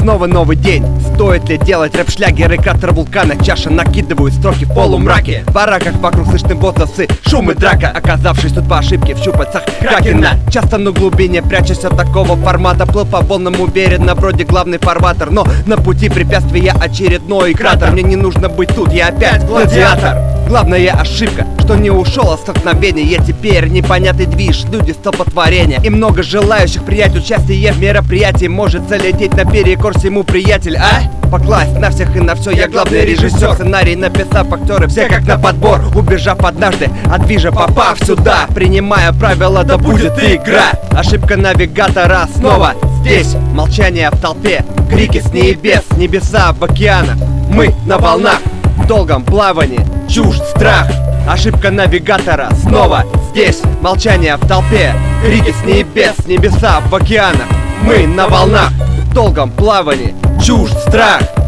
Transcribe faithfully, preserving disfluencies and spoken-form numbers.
снова новый день. Стоит ли делать рэп-шлягеры, кратер вулкана? Чаша накидывают строки в полумраке. В бараках вокруг слышны возгласы, шум и драка. Оказавшись тут по ошибке в щупальцах кракена. Часто на глубине, прячась от такого формата, плыл по волнам уверенно, вроде главный фарватер. Но на пути препятствия очередной кратер. Мне не нужно быть тут, я опять гладиатор. Главная ошибка, что не ушел от столкновения. Я теперь непонятный движ, люди столпотворения. И много желающих принять участие в мероприятии. Может залететь наперекор всему, приятель, а? Покласть на всех и на все, я главный режиссер. Сценарий написав, актеры все как на подбор. Убежав однажды от движа, попав сюда, принимая правила, да будет игра. Ошибка навигатора снова здесь. Молчание в толпе, крики с небес. Небеса в океанах, мы на волнах, в долгом плавании, чушь, страх. Ошибка навигатора снова здесь. Молчание в толпе, крики с небес. Небеса в океанах, мы на волнах, в долгом плавании, чушь, страх.